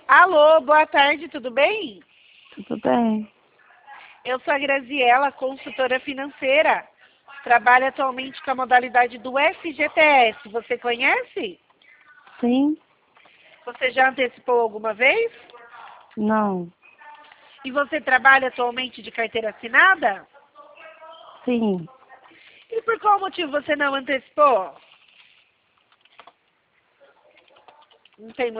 Alô, boa tarde, tudo bem? Tudo bem? Eu sou a Graziela, consultora financeira. Trabalho atualmente com a modalidade do FGTS. Você conhece? Sim? Você já antecipou alguma vez? Não. E você trabalha atualmente de carteira assinada? Sim. E por qual motivo você não antecipou? Não tem motivo.